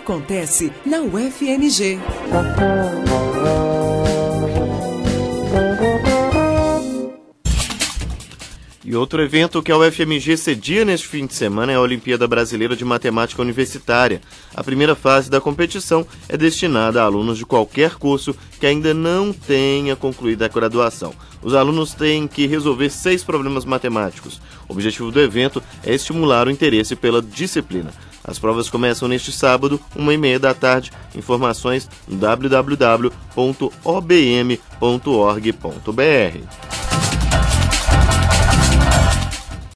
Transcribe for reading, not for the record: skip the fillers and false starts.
acontece na UFMG. E outro evento que a UFMG cedia neste fim de semana é a Olimpíada Brasileira de Matemática Universitária. A primeira fase da competição é destinada a alunos de qualquer curso que ainda não tenha concluído a graduação. Os alunos têm que resolver 6 problemas matemáticos. O objetivo do evento é estimular o interesse pela disciplina. As provas começam neste sábado, 13h30 da tarde. Informações no www.obm.org.br.